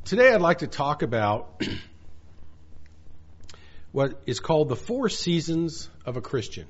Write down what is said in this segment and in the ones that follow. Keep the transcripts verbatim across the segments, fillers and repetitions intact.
Today I'd like to talk about what is called the four seasons of a Christian.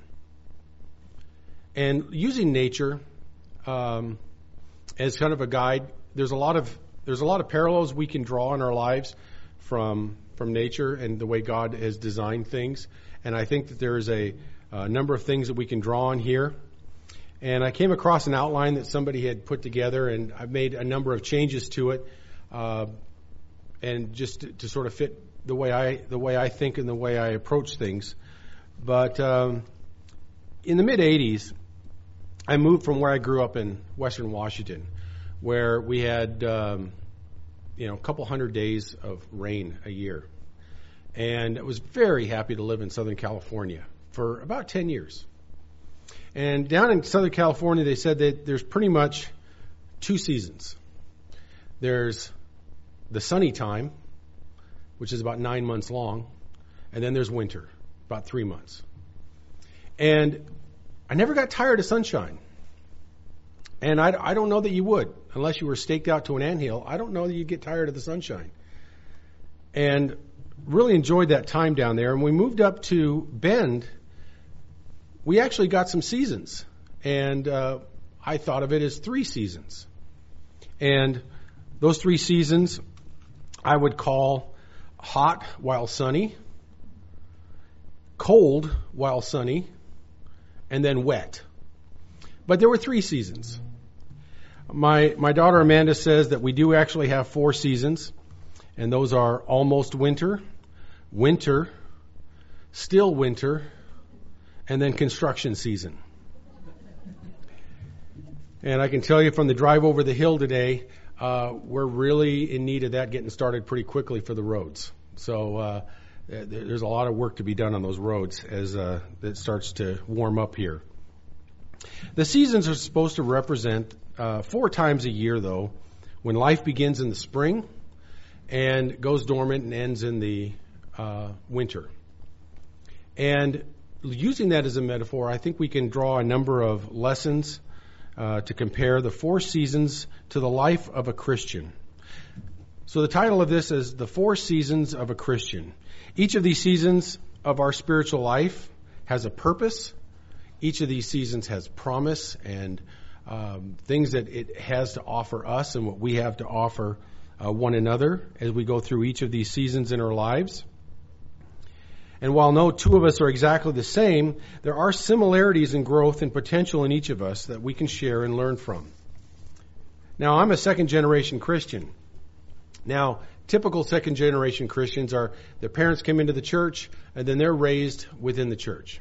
And using nature um, as kind of a guide, there's a lot of there's a lot of parallels we can draw in our lives from from nature and the way God has designed things. And I think that there's a, a number of things that we can draw on here. And I came across an outline that somebody had put together, and I've made a number of changes to it. Uh, and just to, to sort of fit the way I the way I think and the way I approach things. But um, in the mid eighties, I moved from where I grew up in Western Washington, where we had um, you know a couple hundred days of rain a year, and I was very happy to live in Southern California for about ten years. And down in Southern California, they said that there's pretty much two seasons. There's the sunny time, which is about nine months long, and then there's winter, about three months. And I never got tired of sunshine. And I, I don't know that you would, unless you were staked out to an anthill. I don't know that you'd get tired of the sunshine. And really enjoyed that time down there. And we moved up to Bend. We actually got some seasons. And uh, I thought of it as three seasons. And those three seasons I would call hot while sunny, cold while sunny, and then wet. But there were three seasons. My my daughter Amanda says that we do actually have four seasons, and those are almost winter, winter, still winter, and then construction season. And I can tell you from the drive over the hill today, Uh, we're really in need of that getting started pretty quickly for the roads. So uh, there's a lot of work to be done on those roads as uh, it starts to warm up here. The seasons are supposed to represent uh, four times a year, though, when life begins in the spring and goes dormant and ends in the uh, winter. And using that as a metaphor, I think we can draw a number of lessons Uh, to compare the four seasons to the life of a Christian. So the title of this is The Four Seasons of a Christian. Each of these seasons of our spiritual life has a purpose. Each of these seasons has promise and um, things that it has to offer us and what we have to offer uh, one another as we go through each of these seasons in our lives. And while no two of us are exactly the same, there are similarities in growth and potential in each of us that we can share and learn from. Now, I'm a second-generation Christian. Now, typical second-generation Christians are their parents came into the church, and then they're raised within the church.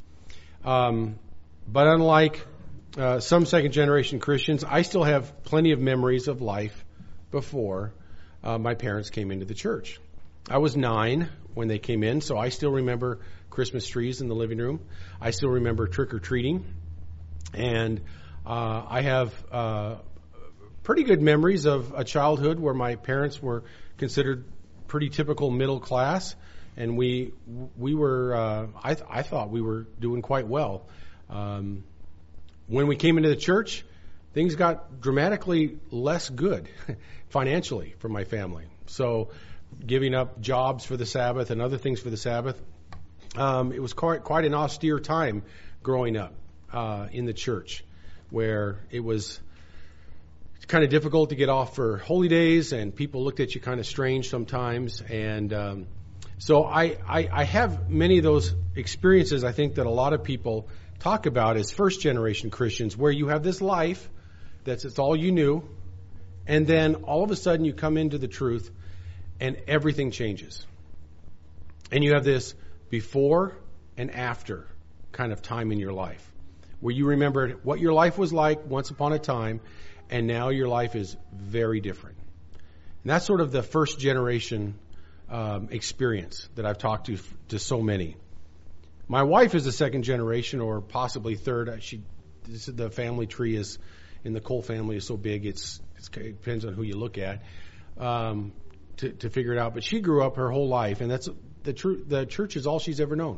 Um, but unlike uh, some second-generation Christians, I still have plenty of memories of life before uh, my parents came into the church. I was nine when they came in, so I still remember Christmas trees in the living room. I still remember trick-or-treating. And uh, I have uh, pretty good memories of a childhood where my parents were considered pretty typical middle class, and we we were, uh, I, th- I thought we were doing quite well. Um, when we came into the church, things got dramatically less good financially for my family. So giving up jobs for the Sabbath and other things for the Sabbath. Um, it was quite, quite an austere time growing up uh, in the church, where it was kind of difficult to get off for holy days, and people looked at you kind of strange sometimes. And um, so I, I, I have many of those experiences, I think, that a lot of people talk about as first-generation Christians, where you have this life that's it's all you knew, and then all of a sudden you come into the truth, and everything changes. And you have this before and after kind of time in your life, where you remember what your life was like once upon a time, and now your life is very different. And that's sort of the first generation um, experience that I've talked to to so many. My wife is a second generation, or possibly third. She, this, the family tree is in the Cole family is so big. It's, it's it depends on who you look at. Um, To, to figure it out, but she grew up her whole life, and that's the true. The church is all she's ever known.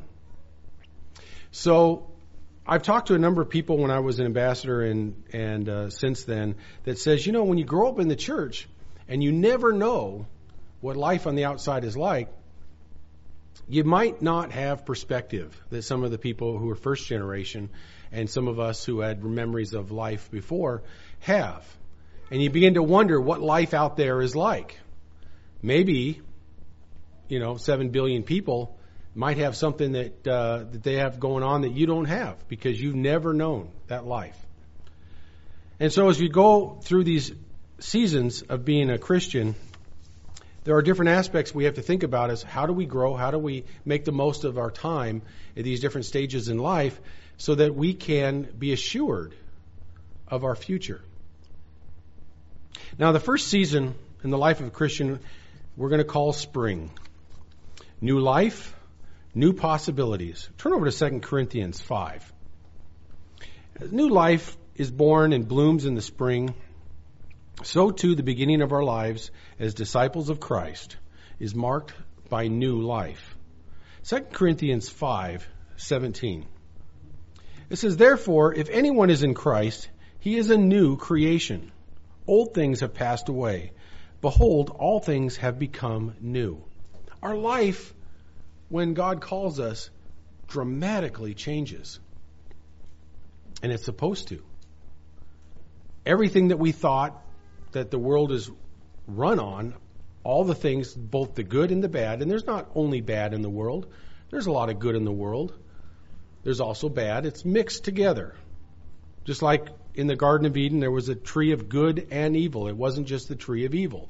So, I've talked to a number of people when I was an ambassador, and and uh, since then, that says, you know, when you grow up in the church, and you never know what life on the outside is like, you might not have perspective that some of the people who are first generation and some of us who had memories of life before have. And you begin to wonder what life out there is like. Maybe, you know, seven billion people might have something that uh, that they have going on that you don't have because you've never known that life. And so as we go through these seasons of being a Christian, there are different aspects we have to think about as how do we grow, how do we make the most of our time at these different stages in life so that we can be assured of our future. Now, the first season in the life of a Christian, we're going to call spring. New life, new possibilities. Turn over to Second Corinthians five. New life is born and blooms in the spring. So too the beginning of our lives as disciples of Christ is marked by new life. Second Corinthians five seventeen. It says, therefore, if anyone is in Christ, he is a new creation. Old things have passed away. Behold, all things have become new. Our life, when God calls us, dramatically changes. And it's supposed to. Everything that we thought that the world is run on, all the things, both the good and the bad, and there's not only bad in the world, there's a lot of good in the world. There's also bad. It's mixed together. Just like in the Garden of Eden, there was a tree of good and evil. It wasn't just the tree of evil.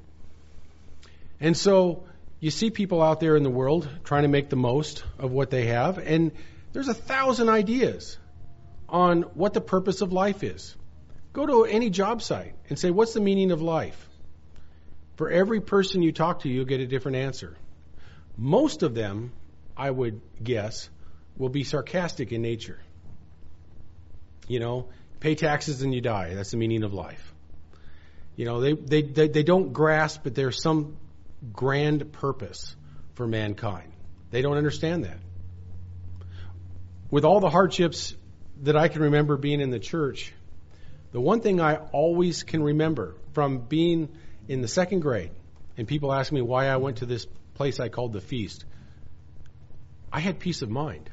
And so you see people out there in the world trying to make the most of what they have, and there's a thousand ideas on what the purpose of life is. Go to any job site and say, what's the meaning of life? For every person you talk to, you'll get a different answer. Most of them, I would guess, will be sarcastic in nature. You know, pay taxes and you die. That's the meaning of life. You know, they, they, they, they don't grasp that there's some grand purpose for mankind. They don't understand that. With all the hardships that I can remember being in the church, the one thing I always can remember from being in the second grade, and people ask me why I went to this place I called the Feast, I had peace of mind.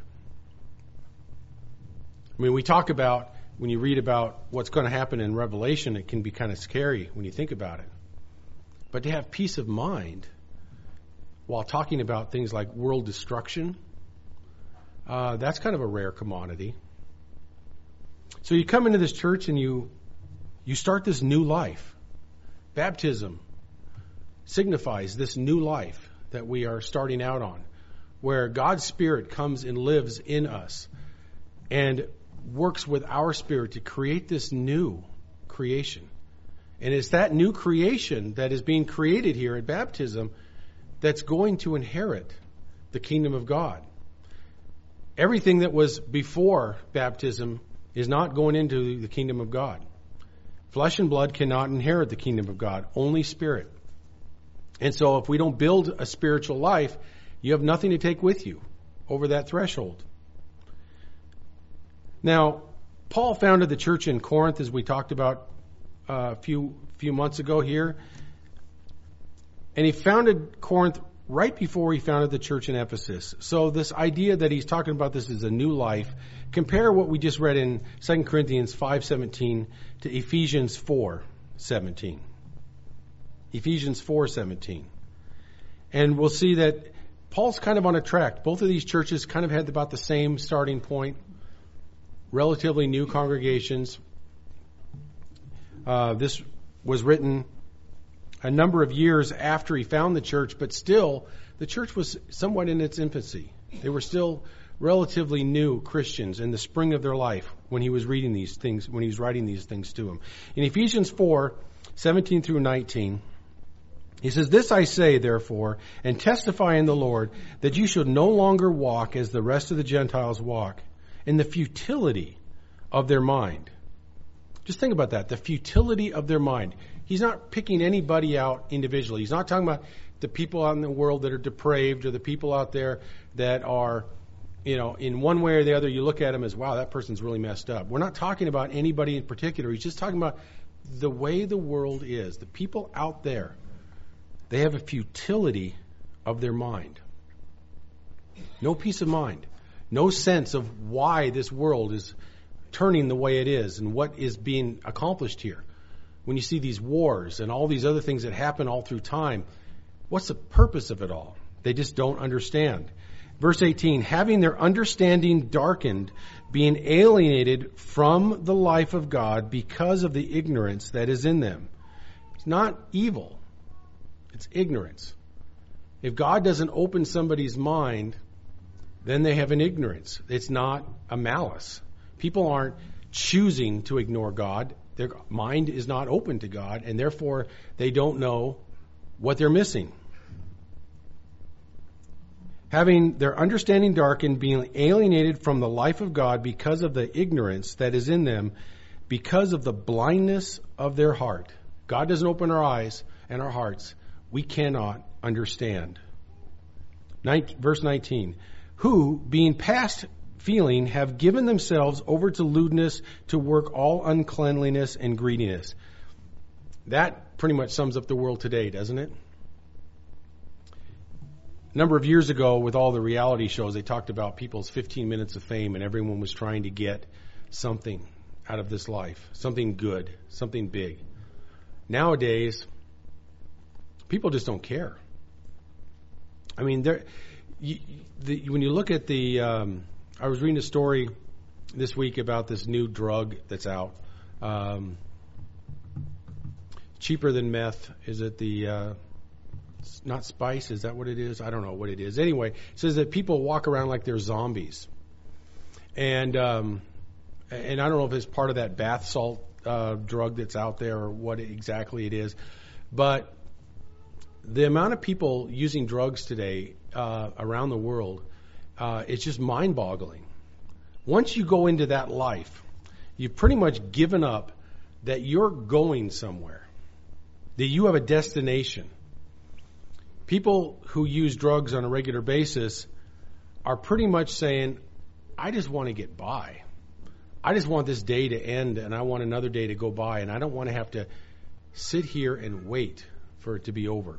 I mean, we talk about, when you read about what's going to happen in Revelation, it can be kind of scary when you think about it. But to have peace of mind while talking about things like world destruction, uh, that's kind of a rare commodity. So you come into this church and you you start this new life. Baptism signifies this new life that we are starting out on, where God's Spirit comes and lives in us and works with our spirit to create this new creation. And it's that new creation that is being created here at baptism that's going to inherit the kingdom of God. Everything that was before baptism is not going into the kingdom of God. Flesh and blood cannot inherit the kingdom of God, only spirit. And so if we don't build a spiritual life, you have nothing to take with you over that threshold. Now, Paul founded the church in Corinth, as we talked about uh, a few few months ago here. And he founded Corinth right before he founded the church in Ephesus. So this idea that he's talking about this is a new life, compare what we just read in Second Corinthians five seventeen to Ephesians four seventeen. Ephesians four seventeen. And we'll see that Paul's kind of on a track. Both of these churches kind of had about the same starting point. Relatively new congregations. Uh, this was written a number of years after he found the church, but still, the church was somewhat in its infancy. They were still relatively new Christians in the spring of their life when he was reading these things, when he was writing these things to them. In Ephesians four seventeen through nineteen, he says, "This I say, therefore, and testify in the Lord, that you should no longer walk as the rest of the Gentiles walk, in the futility of their mind." Just think about that, the futility of their mind. He's not picking anybody out individually. He's not talking about the people out in the world that are depraved or the people out there that are, you know, in one way or the other, you look at them as, wow, that person's really messed up. We're not talking about anybody in particular. He's just talking about the way the world is, the people out there They have a futility of their mind. No peace of mind. No sense of why this world is turning the way it is and what is being accomplished here. When you see these wars and all these other things that happen all through time, what's the purpose of it all? They just don't understand. Verse eighteen, having their understanding darkened, being alienated from the life of God because of the ignorance that is in them. It's not evil. It's ignorance. If God doesn't open somebody's mind, then they have an ignorance. It's not a malice. People aren't choosing to ignore God. Their mind is not open to God, and therefore they don't know what they're missing. Having their understanding darkened, being alienated from the life of God because of the ignorance that is in them, because of the blindness of their heart. God doesn't open our eyes and our hearts. We cannot understand. Verse nineteen, who, being past feeling, have given themselves over to lewdness, to work all uncleanliness and greediness. That pretty much sums up the world today, doesn't it? A number of years ago, with all the reality shows, they talked about people's fifteen minutes of fame, and everyone was trying to get something out of this life, something good, something big. Nowadays, people just don't care. I mean, there. You, the, when you look at the, um, I was reading a story this week about this new drug that's out. Um, cheaper than meth. Is it the, uh, not spice? Is that what it is? I don't know what it is. Anyway, it says that people walk around like they're zombies. And, um, and I don't know if it's part of that bath salt uh, drug that's out there or what exactly it is. But the amount of people using drugs today uh, around the world, uh, it's just mind-boggling. Once you go into that life, you've pretty much given up that you're going somewhere, that you have a destination. People who use drugs on a regular basis are pretty much saying, I just want to get by. I just want this day to end, and I want another day to go by, and I don't want to have to sit here and wait for it to be over.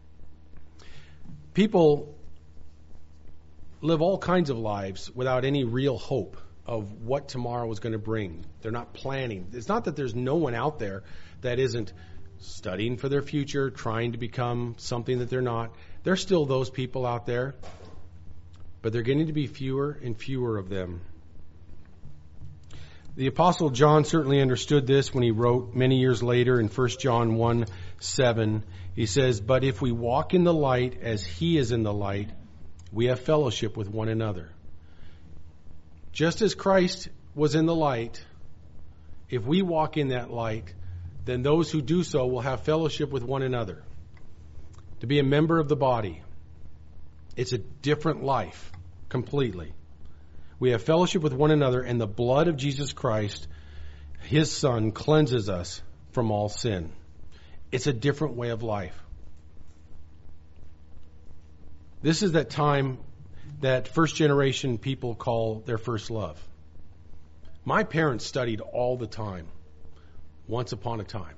People live all kinds of lives without any real hope of what tomorrow is going to bring. They're not planning. It's not that there's no one out there that isn't studying for their future, trying to become something that they're not. There's still those people out there, but they're getting to be fewer and fewer of them. The Apostle John certainly understood this when he wrote many years later in First John one seven. He says, but if we walk in the light as he is in the light, we have fellowship with one another. Just as Christ was in the light, if we walk in that light, then those who do so will have fellowship with one another. To be a member of the body, it's a different life completely. We have fellowship with one another, and the blood of Jesus Christ, his Son, cleanses us from all sin. It's a different way of life. This is that time that first generation people call their first love. My parents studied all the time, once upon a time.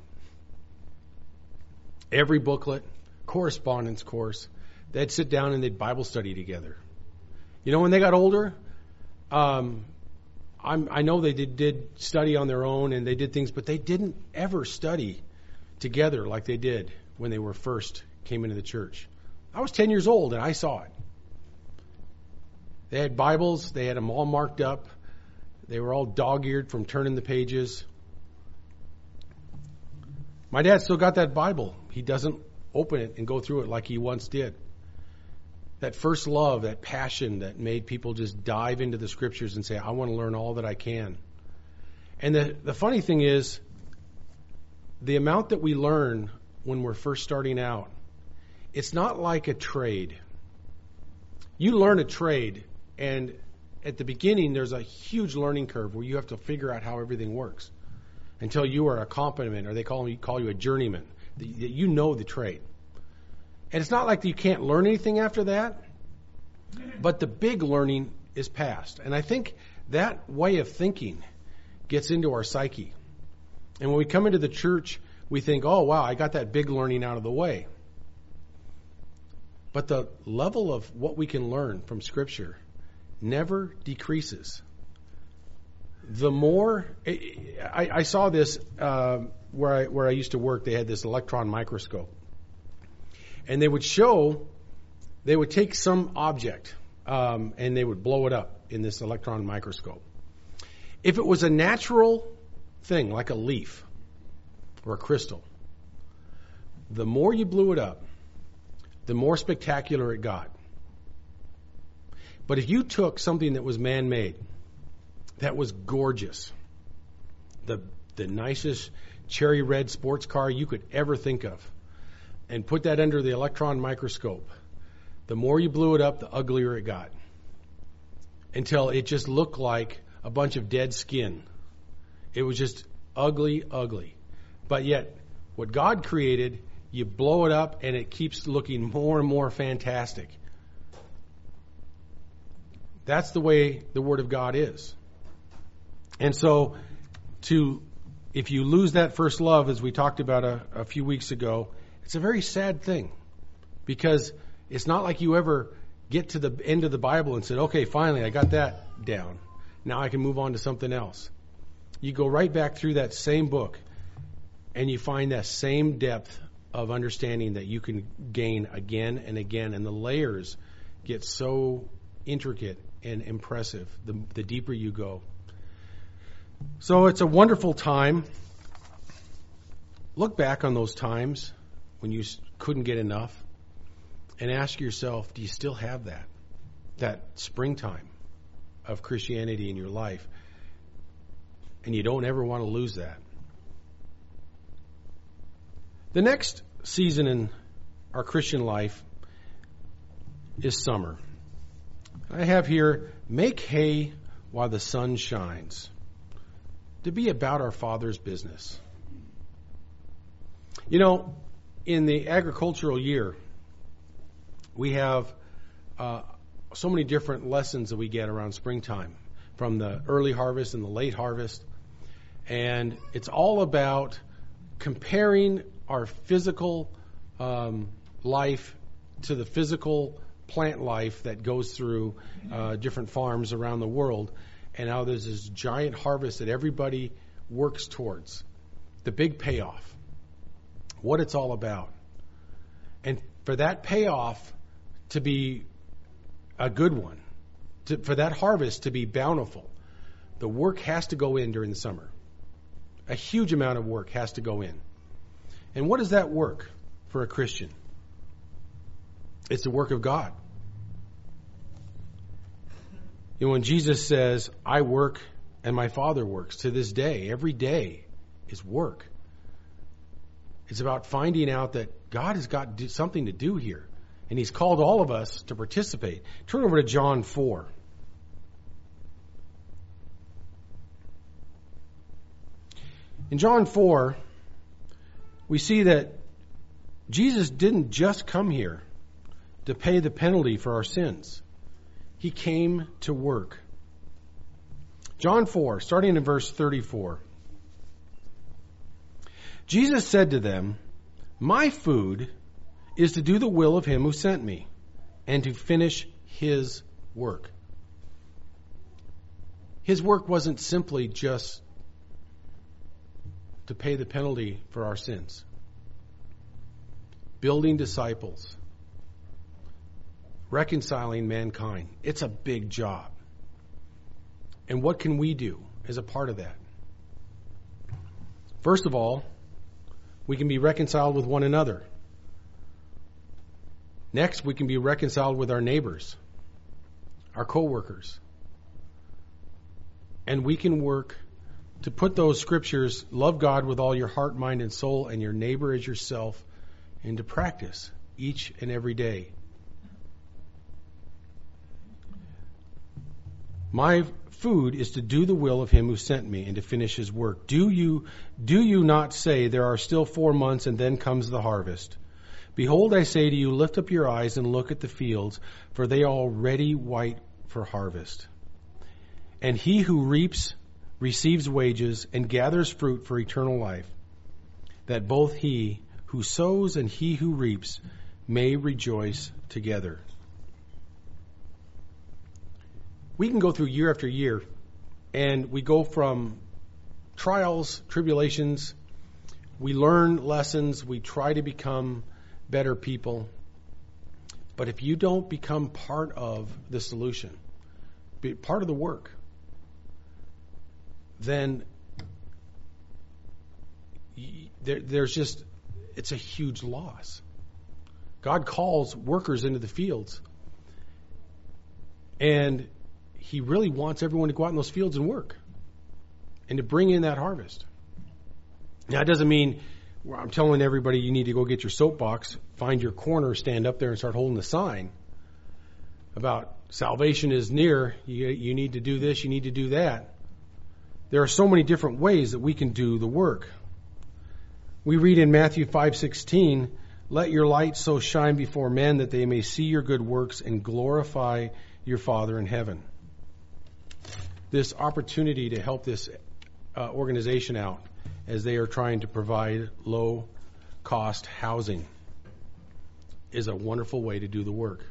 Every booklet, correspondence course, they'd sit down and they'd Bible study together. You know, when they got older, um, I'm, I know they did, did study on their own and they did things, but they didn't ever study together like they did when they were first came into the church. I was ten years old and I saw it. They had Bibles. They had them all marked up. They were all dog-eared from turning the pages. My dad still got that Bible. He doesn't open it and go through it like he once did. That first love, that passion that made people just dive into the scriptures and say, I want to learn all that I can. And the, the funny thing is, the amount that we learn when we're first starting out, it's not like a trade. You learn a trade, and at the beginning, there's a huge learning curve where you have to figure out how everything works until you are a competent, or they call you, call you a journeyman. You know the trade. And it's not like you can't learn anything after that, but the big learning is past. And I think that way of thinking gets into our psyche. And when we come into the church, we think, oh, wow, I got that big learning out of the way. But the level of what we can learn from Scripture never decreases. The more I, I saw this uh, where I where I used to work, they had this electron microscope, and they would show, they would take some object um, and they would blow it up in this electron microscope. If it was a natural thing like a leaf or a crystal, the more you blew it up, the more spectacular it got. But if you took something that was man-made, that was gorgeous, the the nicest cherry red sports car you could ever think of, and put that under the electron microscope, the more you blew it up, the uglier it got, until it just looked like a bunch of dead skin. It was just ugly, ugly. But yet, what God created, you blow it up and it keeps looking more and more fantastic. That's the way the Word of God is. And so, to if you lose that first love, as we talked about a, a few weeks ago, it's a very sad thing, because it's not like you ever get to the end of the Bible and said, okay, finally, I got that down. Now I can move on to something else. You go right back through that same book, and you find that same depth of understanding that you can gain again and again, and the layers get so intricate and impressive the, the deeper you go. So it's a wonderful time. Look back on those times when you couldn't get enough and ask yourself, do you still have that? That springtime of Christianity in your life? And you don't ever want to lose that. The next season in our Christian life is summer. I have here, make hay while the sun shines, to be about our Father's business. You know, in the agricultural year, we have uh, so many different lessons that we get around springtime, from the early harvest and the late harvest. And it's all about comparing our physical um, life to the physical plant life that goes through uh, different farms around the world, and how there's this giant harvest that everybody works towards, the big payoff, what it's all about. And for that payoff to be a good one, to, for that harvest to be bountiful, the work has to go in during the summer. A huge amount of work has to go in. And what is that work for a Christian? It's the work of God. You know, when Jesus says, I work and my Father works, to this day, every day is work. It's about finding out that God has got something to do here, and He's called all of us to participate. Turn over to John four. In John four, we see that Jesus didn't just come here to pay the penalty for our sins. He came to work. John four, starting in verse thirty-four. Jesus said to them, my food is to do the will of Him who sent me, and to finish His work. His work wasn't simply just to pay the penalty for our sins. Building disciples, reconciling mankind. It's a big job. And what can we do as a part of that? First of all, we can be reconciled with one another. Next, we can be reconciled with our neighbors, our co-workers. And we can work to put those scriptures, love God with all your heart, mind, and soul, and your neighbor as yourself, into practice each and every day. My food is to do the will of Him who sent me and to finish His work. Do you, do you not say, there are still four months and then comes the harvest? Behold, I say to you, lift up your eyes and look at the fields, for they are already white for harvest. And he who reaps receives wages and gathers fruit for eternal life, that both he who sows and he who reaps may rejoice together. We can go through year after year, and we go from trials, tribulations, we learn lessons, we try to become better people. But if you don't become part of the solution, be part of the work, then there, there's just, it's a huge loss. God calls workers into the fields, and He really wants everyone to go out in those fields and work and to bring in that harvest. Now, it doesn't mean I'm telling everybody you need to go get your soapbox, find your corner, stand up there and start holding a sign about salvation is near. You, you need to do this, you need to do that. There are so many different ways that we can do the work. We read in Matthew five sixteen, "Let your light so shine before men that they may see your good works and glorify your Father in heaven." This opportunity to help this uh, organization out as they are trying to provide low-cost housing is a wonderful way to do the work.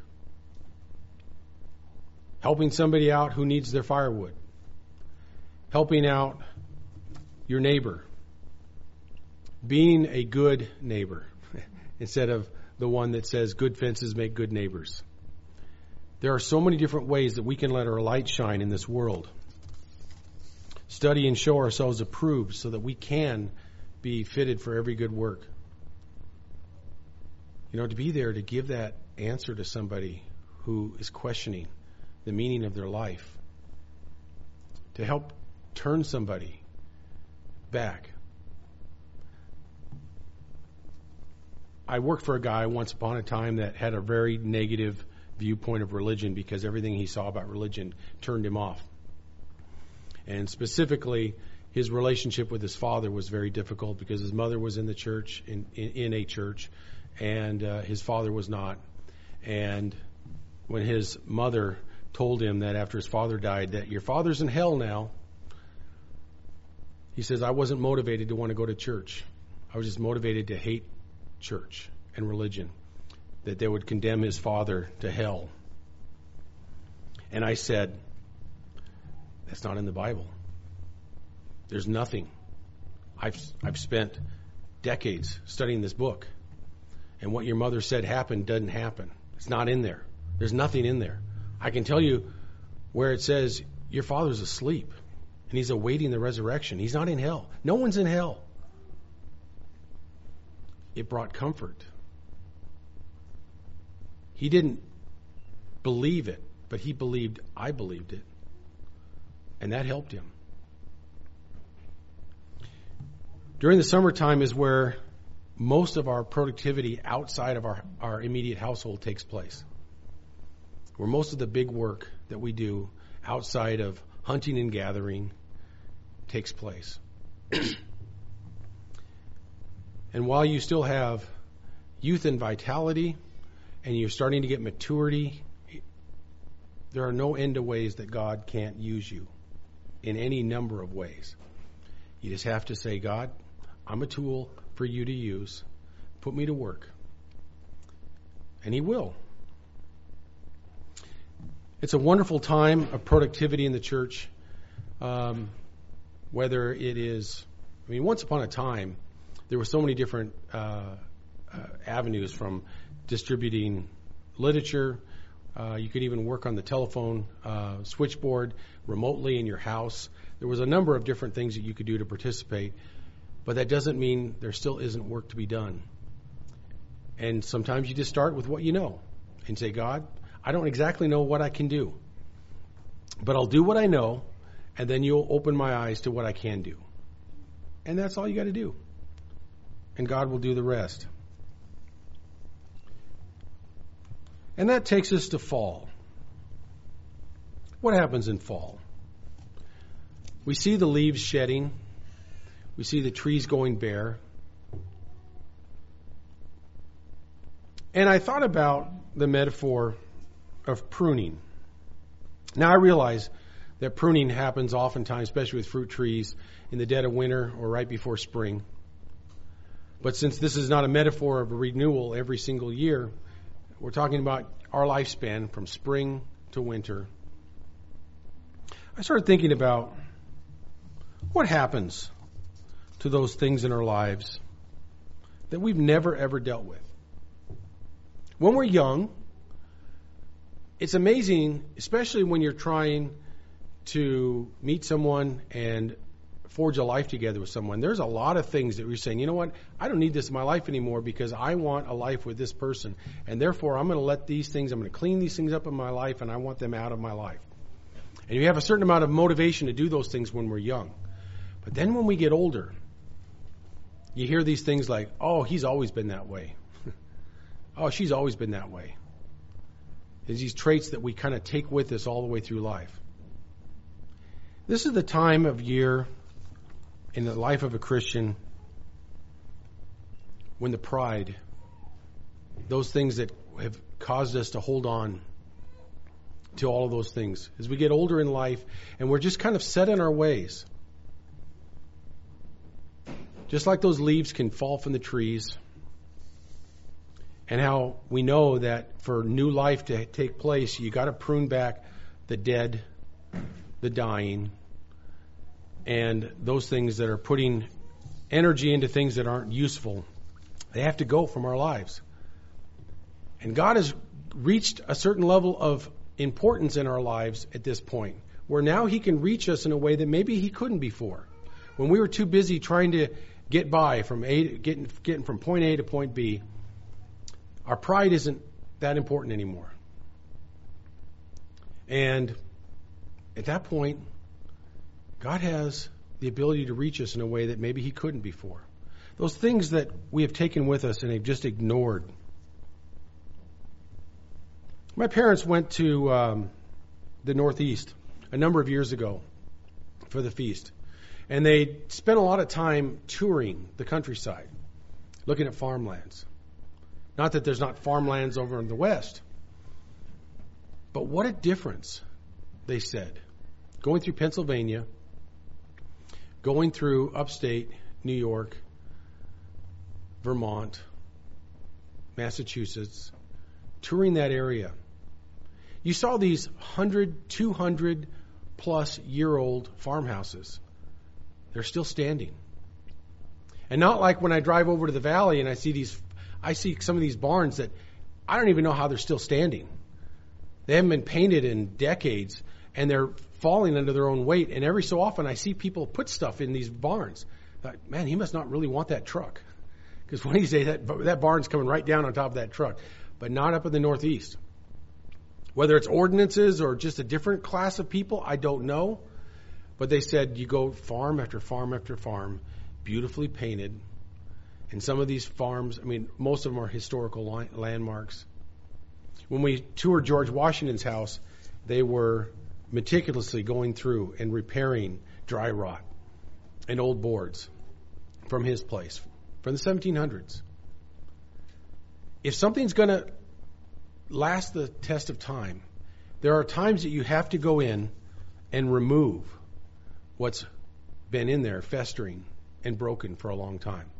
Helping somebody out who needs their firewood. Helping out your neighbor. Being a good neighbor instead of the one that says good fences make good neighbors. There are so many different ways that we can let our light shine in this world. Study and show ourselves approved so that we can be fitted for every good work. You know, to be there to give that answer to somebody who is questioning the meaning of their life. To help turn somebody back. I worked for a guy once upon a time that had a very negative viewpoint of religion because everything he saw about religion turned him off. And specifically, his relationship with his father was very difficult because his mother was in the church, in, in, in a church, and uh, his father was not. And when his mother told him that after his father died that your father's in hell now, he says, I wasn't motivated to want to go to church. I was just motivated to hate church and religion, that they would condemn his father to hell. And I said, that's not in the Bible. There's nothing. I've I've spent decades studying this book, and what your mother said happened doesn't happen. It's not in there. There's nothing in there. I can tell you where it says your father's asleep and he's awaiting the resurrection. He's not in hell. No one's in hell. It brought comfort. He didn't believe it, but he believed I believed it. And that helped him. During the summertime is where most of our productivity outside of our, our immediate household takes place. Where most of the big work that we do outside of hunting and gathering takes place. And while you still have youth and vitality, and you're starting to get maturity, there are no end to ways that God can't use you in any number of ways. You just have to say, God, I'm a tool for you to use. Put me to work. And He will. It's a wonderful time of productivity in the church. Um, whether it is, I mean, once upon a time, there were so many different uh, uh, avenues from distributing literature. Uh, you could even work on the telephone uh, switchboard remotely in your house. There was a number of different things that you could do to participate, but that doesn't mean there still isn't work to be done. And sometimes you just start with what you know and say, God, I don't exactly know what I can do, but I'll do what I know, and then you'll open my eyes to what I can do. And that's all you got to do. And God will do the rest. And that takes us to fall. What happens in fall? We see the leaves shedding. We see the trees going bare. And I thought about the metaphor of pruning. Now I realize that pruning happens oftentimes, especially with fruit trees, in the dead of winter or right before spring. But since this is not a metaphor of a renewal every single year, we're talking about our lifespan from spring to winter. I started thinking about what happens to those things in our lives that we've never, ever dealt with. When we're young, it's amazing, especially when you're trying to meet someone and forge a life together with someone. There's a lot of things that you're saying, you know what, I don't need this in my life anymore because I want a life with this person. And therefore, I'm going to let these things, I'm going to clean these things up in my life, and I want them out of my life. And you have a certain amount of motivation to do those things when we're young. But then when we get older, you hear these things like, oh, he's always been that way. Oh, she's always been that way. There's these traits that we kind of take with us all the way through life. This is the time of year in the life of a Christian when the pride, those things that have caused us to hold on to all of those things, as we get older in life and we're just kind of set in our ways. Just like those leaves can fall from the trees, and how we know that for new life to take place, you got to prune back the dead, the dying, and those things that are putting energy into things that aren't useful. They have to go from our lives. And God has reached a certain level of importance in our lives at this point, where now He can reach us in a way that maybe He couldn't before. When we were too busy trying to get by from A, getting, getting from point A to point B, our pride isn't that important anymore. And at that point, God has the ability to reach us in a way that maybe He couldn't before. Those things that we have taken with us and have just ignored. My parents went to um, the Northeast a number of years ago for the feast. And they spent a lot of time touring the countryside, looking at farmlands. Not that there's not farmlands over in the West. But what a difference, they said. Going through Pennsylvania, going through upstate New York, Vermont, Massachusetts, touring that area. You saw these one hundred, two hundred plus year old farmhouses. They're still standing. And not like when I drive over to the valley and I see these, I see some of these barns that I don't even know how they're still standing. They haven't been painted in decades and they're falling under their own weight. And every so often I see people put stuff in these barns. Like, man, he must not really want that truck. Because one of these days that, that barn's coming right down on top of that truck. But not up in the Northeast. Whether it's ordinances or just a different class of people, I don't know. But they said you go farm after farm after farm, beautifully painted. And some of these farms, I mean, most of them are historical landmarks. When we toured George Washington's house, they were meticulously going through and repairing dry rot and old boards from his place, from the seventeen hundreds. If something's going to last the test of time, there are times that you have to go in and remove what's been in there festering and broken for a long time.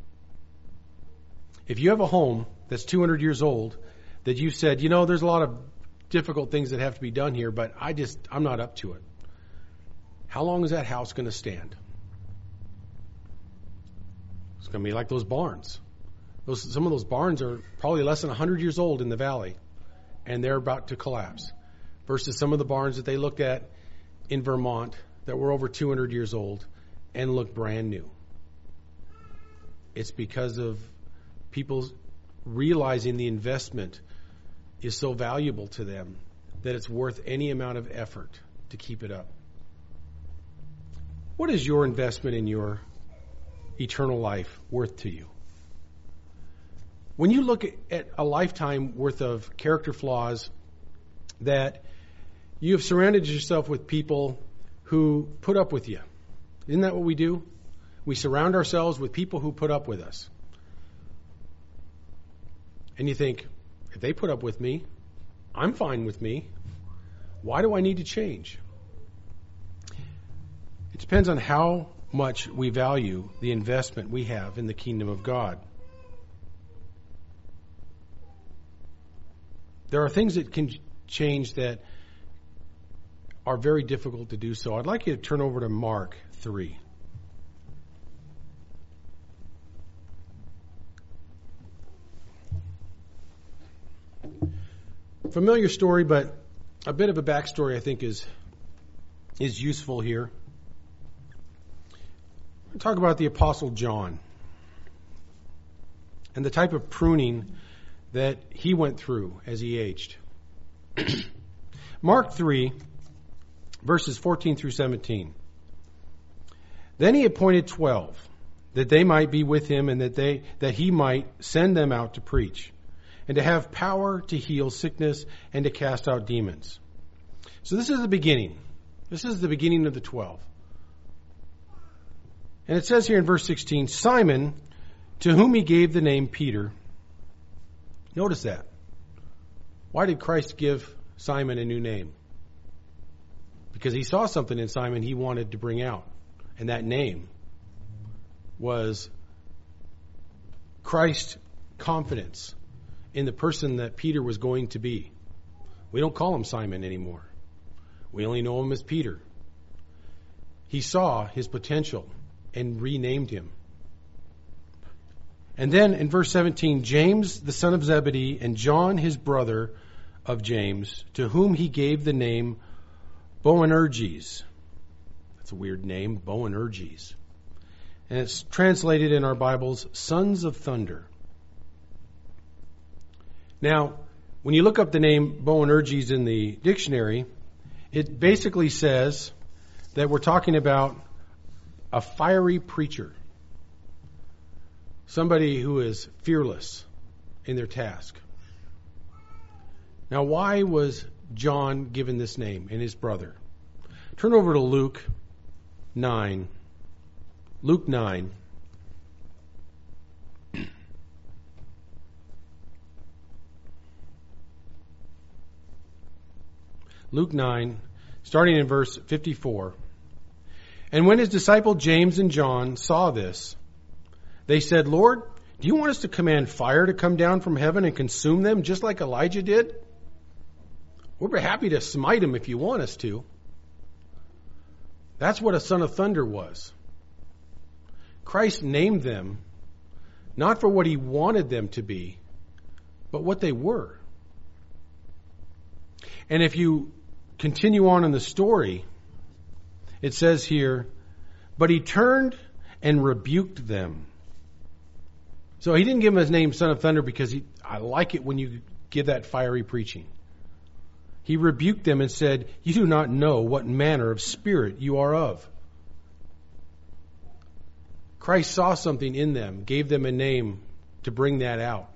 If you have a home that's two hundred years old that you've said, you know, there's a lot of difficult things that have to be done here, but I just, I'm not up to it. How long is that house going to stand? It's going to be like those barns. Those, some of those barns are probably less than one hundred years old in the valley, and they're about to collapse. Versus some of the barns that they looked at in Vermont that were over two hundred years old and look brand new. It's because of people realizing the investment is so valuable to them that it's worth any amount of effort to keep it up. What is your investment in your eternal life worth to you? When you look at a lifetime worth of character flaws that you have surrounded yourself with people who put up with you. Isn't that what we do? We surround ourselves with people who put up with us. And you think, if they put up with me, I'm fine with me. Why do I need to change? It depends on how much we value the investment we have in the kingdom of God. There are things that can change that are very difficult to do so. I'd like you to turn over to Mark three. Familiar story, but a bit of a backstory I think is is useful here. We'll talk about the Apostle John and the type of pruning that he went through as he aged. Mark three, verses fourteen through seventeen. Then he appointed twelve, that they might be with him and that they that he might send them out to preach, and to have power to heal sickness and to cast out demons. So this is the beginning. This is the beginning of the twelve. And it says here in verse sixteen, Simon, to whom he gave the name Peter. Notice that. Why did Christ give Simon a new name? Because he saw something in Simon he wanted to bring out. And that name was Christ's confidence in the person that Peter was going to be. We don't call him Simon anymore. We only know him as Peter. He saw his potential and renamed him. And then in verse seventeen, James, the son of Zebedee, and John, his brother of James, to whom he gave the name Boanerges. That's a weird name, Boanerges. And it's translated in our Bibles, sons of thunder. Now, when you look up the name Boanerges in the dictionary, it basically says that we're talking about a fiery preacher. Somebody who is fearless in their task. Now, why was John given this name and his brother? Turn over to Luke nine. Luke nine. Luke nine, starting in verse fifty-four. And when his disciple James and John saw this, they said, Lord, do you want us to command fire to come down from heaven and consume them just like Elijah did? We're happy to smite him if you want us to. That's what a son of thunder was. Christ named them not for what he wanted them to be, but what they were. And if you continue on in the story, it says here, but he turned and rebuked them. So he didn't give him his name, Son of Thunder, because he, I like it when you give that fiery preaching. He rebuked them and said, you do not know what manner of spirit you are of. Christ saw something in them, gave them a name to bring that out.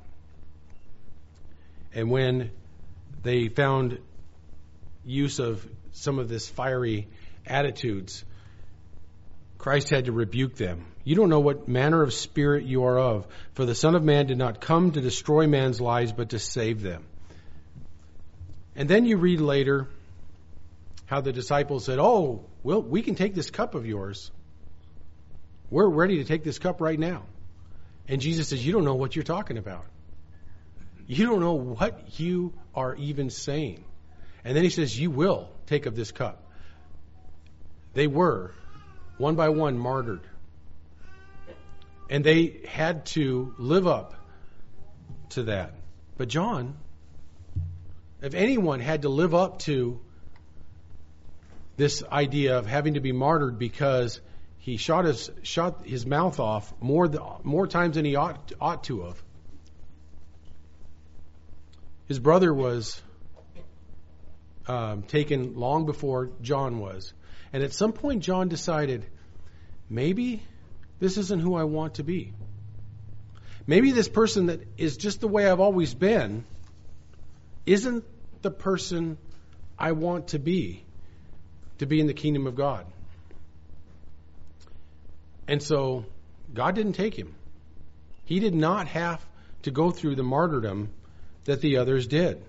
And when they found use of some of this fiery attitudes, Christ had to rebuke them. You don't know what manner of spirit you are of, for the Son of Man did not come to destroy man's lives, but to save them. And then you read later how the disciples said, oh, well, we can take this cup of yours. We're ready to take this cup right now. And Jesus says, you don't know what you're talking about. You don't know what you are even saying. And then he says, you will take of this cup. They were, one by one, martyred. And they had to live up to that. But John, if anyone had to live up to this idea of having to be martyred because he shot his shot his mouth off more th- more times than he ought ought to have. His brother was um, taken long before John was, and at some point John decided, maybe this isn't who I want to be. Maybe this person that is just the way I've always been isn't the person I want to be, to be in the kingdom of God. And so God didn't take him. He did not have to go through the martyrdom that the others did.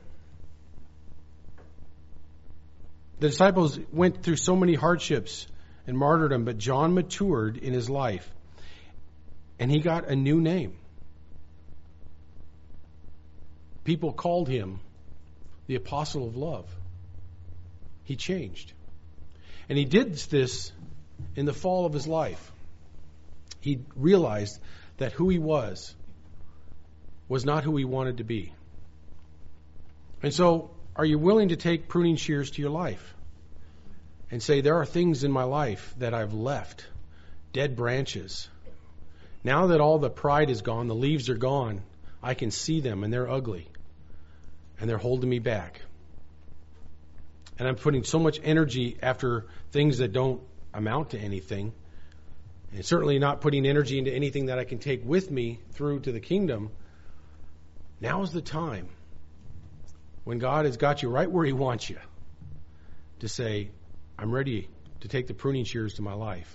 The disciples went through so many hardships and martyrdom, but John matured in his life and he got a new name. People called him the apostle of love. He changed. And he did this in the fall of his life. He realized that who he was was not who he wanted to be. And so, are you willing to take pruning shears to your life and say, there are things in my life that I've left, dead branches. Now that all the pride is gone, the leaves are gone, I can see them and they're ugly and they're holding me back. And I'm putting so much energy after things that don't amount to anything, and certainly not putting energy into anything that I can take with me through to the kingdom. Now is the time when God has got you right where he wants you to say, I'm ready to take the pruning shears to my life.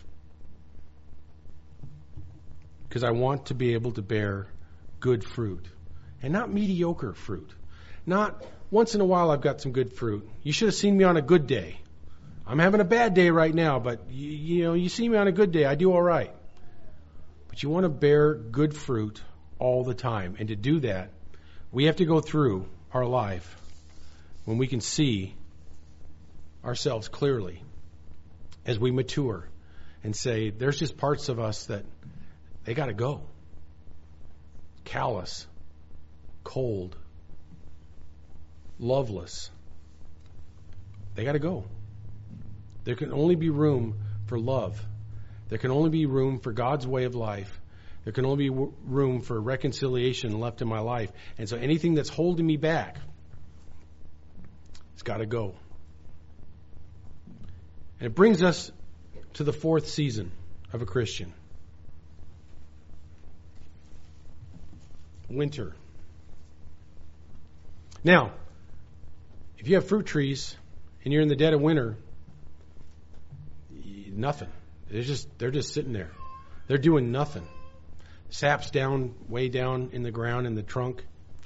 Because I want to be able to bear good fruit and not mediocre fruit. Not once in a while I've got some good fruit. You should have seen me on a good day. I'm having a bad day right now, but you, you know, you see me on a good day, I do all right. But you want to bear good fruit all the time. And to do that, we have to go through our life when we can see ourselves clearly as we mature and say, there's just parts of us that they got to go. Callous, cold, loveless. They got to go. There can only be room for love. There can only be room for God's way of life. There can only be w- room for reconciliation left in my life. And so anything that's holding me back, it's got to go. And it brings us to the fourth season of a Christian. Winter. Now, if you have fruit trees and you're in the dead of winter, nothing. They're just they're just sitting there. They're doing nothing. Sap's down, way down in the ground in the trunk.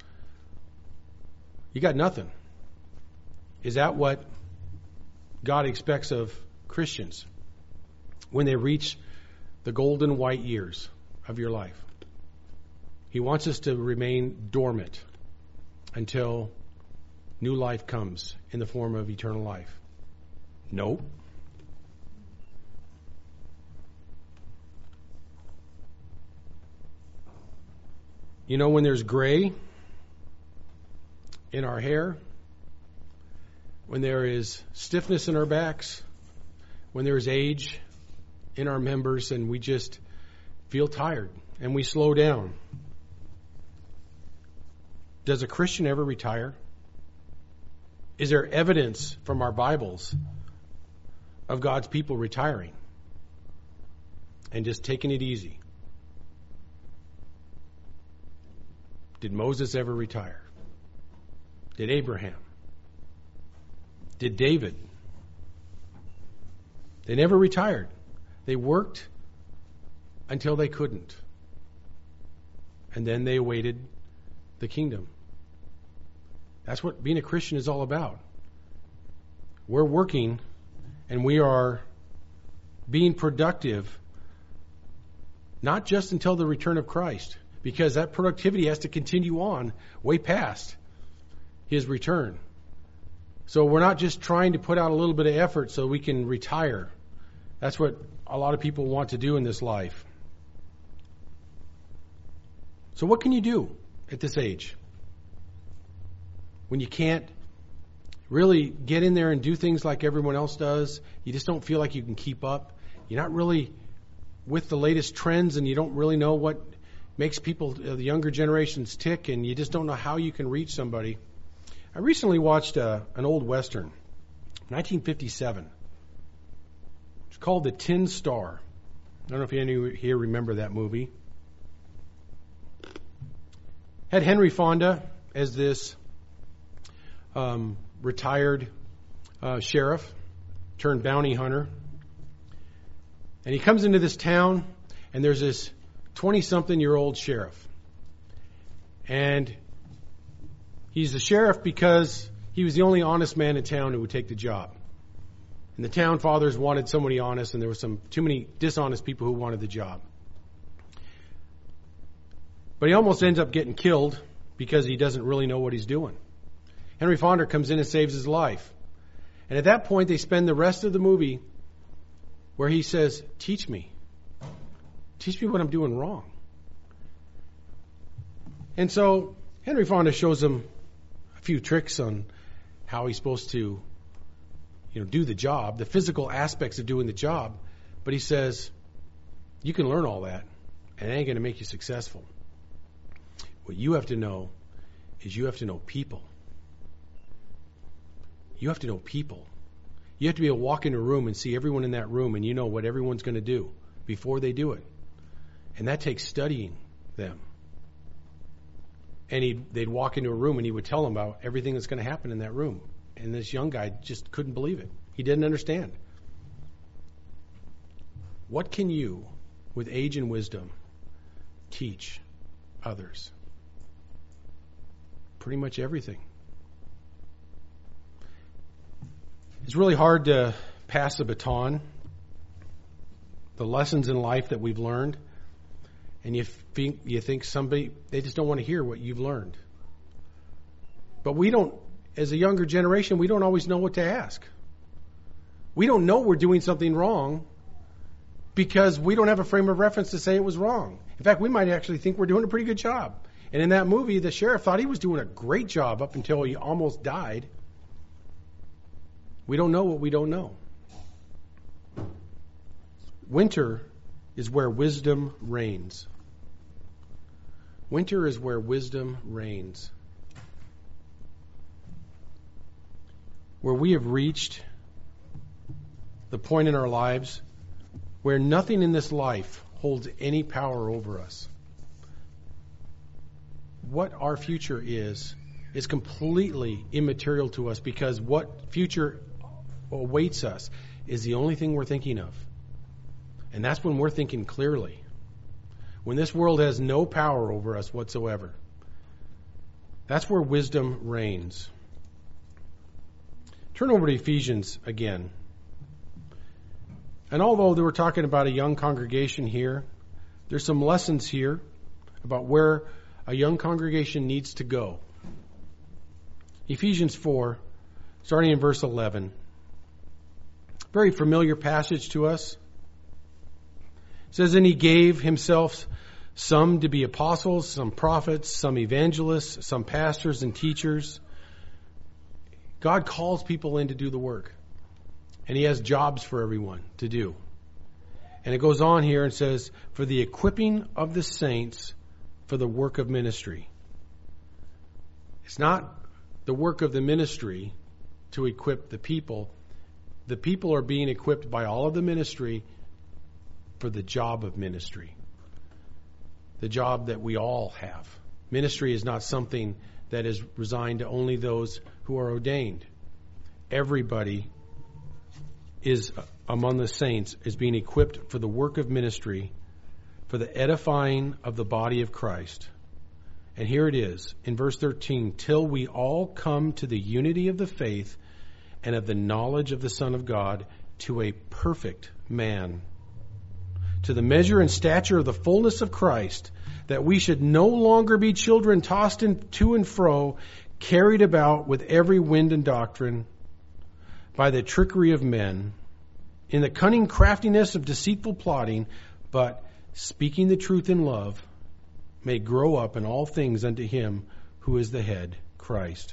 You got nothing. Is that what God expects of Christians when they reach the golden white years of your life? He wants us to remain dormant until new life comes in the form of eternal life. No. You know, when there's gray in our hair, when there is stiffness in our backs, when there is age in our members and we just feel tired and we slow down, does a Christian ever retire? Is there evidence from our Bibles of God's people retiring and just taking it easy? Did Moses ever retire? Did Abraham? Did David? They never retired. They worked until they couldn't. And then they awaited the kingdom. That's what being a Christian is all about. We're working and we are being productive, not just until the return of Christ, because that productivity has to continue on way past his return. So we're not just trying to put out a little bit of effort so we can retire. That's what a lot of people want to do in this life. So what can you do at this age when you can't really get in there and do things like everyone else does? You just don't feel like you can keep up. You're not really with the latest trends, and you don't really know what makes people, uh, the younger generations, tick, and you just don't know how you can reach somebody. I recently watched uh, an old Western, nineteen fifty-seven. It's called The Tin Star. I don't know if any here remember that movie. Had Henry Fonda as this um, retired uh, sheriff turned bounty hunter. And he comes into this town, and there's this twenty-something-year-old sheriff. And he's the sheriff because he was the only honest man in town who would take the job. And the town fathers wanted somebody honest, and there were some too many dishonest people who wanted the job. But he almost ends up getting killed because he doesn't really know what he's doing. Henry Fonda comes in and saves his life. And at that point, they spend the rest of the movie where he says, teach me. Teach me what I'm doing wrong. And so Henry Fonda shows him a few tricks on how he's supposed to, you know, do the job, the physical aspects of doing the job. But he says, you can learn all that, and it ain't going to make you successful. What you have to know is you have to know people. You have to know people. You have to be able to walk in a room and see everyone in that room, and you know what everyone's going to do before they do it. And that takes studying them. And he'd, they'd walk into a room, and he would tell them about everything that's going to happen in that room. And this young guy just couldn't believe it. He didn't understand. What can you, with age and wisdom, teach others? Pretty much everything. It's really hard to pass the baton, the lessons in life that we've learned, and you think, you think somebody, they just don't want to hear what you've learned. But we don't, as a younger generation, we don't always know what to ask. We don't know we're doing something wrong because we don't have a frame of reference to say it was wrong. In fact, we might actually think we're doing a pretty good job. And in that movie, the sheriff thought he was doing a great job up until he almost died. We don't know what we don't know. Winter is where wisdom reigns. Winter is where wisdom reigns. Where we have reached the point in our lives where nothing in this life holds any power over us. What our future is, is completely immaterial to us because what future awaits us is the only thing we're thinking of. And that's when we're thinking clearly. When this world has no power over us whatsoever. That's where wisdom reigns. Turn over to Ephesians again. And although they were talking about a young congregation here, there's some lessons here about where a young congregation needs to go. Ephesians four, starting in verse eleven. Very familiar passage to us. It says, and he gave himself some to be apostles, some prophets, some evangelists, some pastors and teachers. God calls people in to do the work. And he has jobs for everyone to do. And it goes on here and says, for the equipping of the saints for the work of ministry. It's not the work of the ministry to equip the people. The people are being equipped by all of the ministry for the job of ministry. The job that we all have. Ministry is not something that is resigned to only those who are ordained. Everybody is among the saints is being equipped for the work of ministry, for the edifying of the body of Christ. And here it is in verse thirteen, till we all come to the unity of the faith and of the knowledge of the Son of God, to a perfect man, to the measure and stature of the fullness of Christ, that we should no longer be children tossed in, to and fro, carried about with every wind and doctrine, by the trickery of men, in the cunning craftiness of deceitful plotting, but speaking the truth in love, may grow up in all things unto him who is the head, Christ.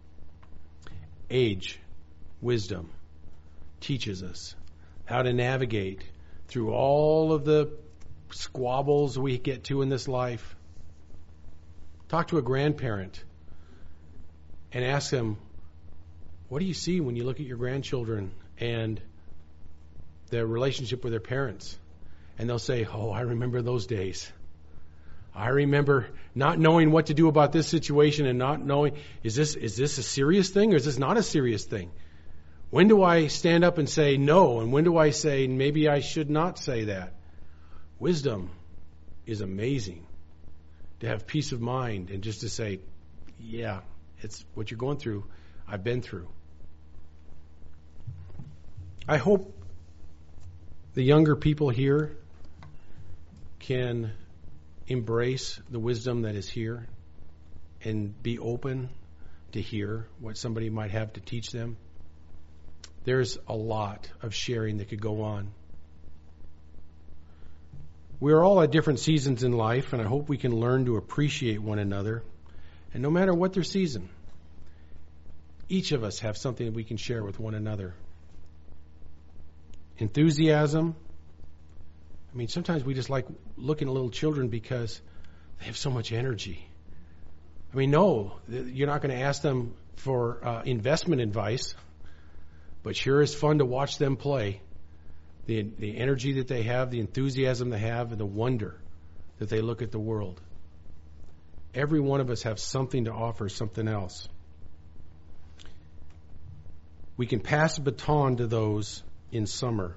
Age, wisdom, teaches us how to navigate through all of the squabbles we get to in this life. Talk to a grandparent and ask them, what do you see when you look at your grandchildren and their relationship with their parents? And they'll say, oh, I remember those days. I remember not knowing what to do about this situation and not knowing, is this is this a serious thing or is this not a serious thing? When do I stand up and say no? And when do I say maybe I should not say that? Wisdom is amazing. To have peace of mind and just to say, yeah, it's what you're going through. I've been through. I hope the younger people here can embrace the wisdom that is here and be open to hear what somebody might have to teach them. There's a lot of sharing that could go on. We're all at different seasons in life, and I hope we can learn to appreciate one another. And no matter what their season, each of us have something that we can share with one another. Enthusiasm. I mean, sometimes we just like looking at little children because they have so much energy. I mean, no, you're not going to ask them for uh, investment advice, but sure is fun to watch them play. The, the energy that they have, the enthusiasm they have, and the wonder that they look at the world. Every one of us have something to offer something else. We can pass a baton to those in summer.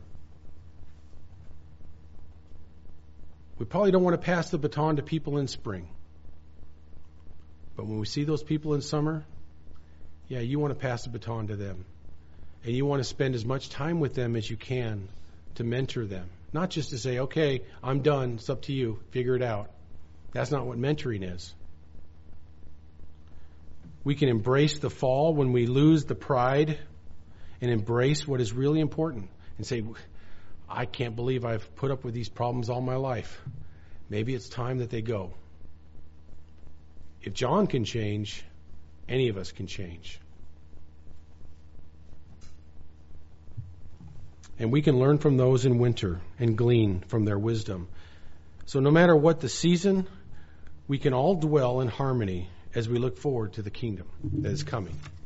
We probably don't want to pass the baton to people in spring. But when we see those people in summer, yeah, you want to pass the baton to them. And you want to spend as much time with them as you can to mentor them. Not just to say, okay, I'm done, it's up to you, figure it out. That's not what mentoring is. We can embrace the fall when we lose the pride and embrace what is really important and say, I can't believe I've put up with these problems all my life. Maybe it's time that they go. If John can change, any of us can change. And we can learn from those in winter and glean from their wisdom. So no matter what the season, we can all dwell in harmony as we look forward to the kingdom that is coming.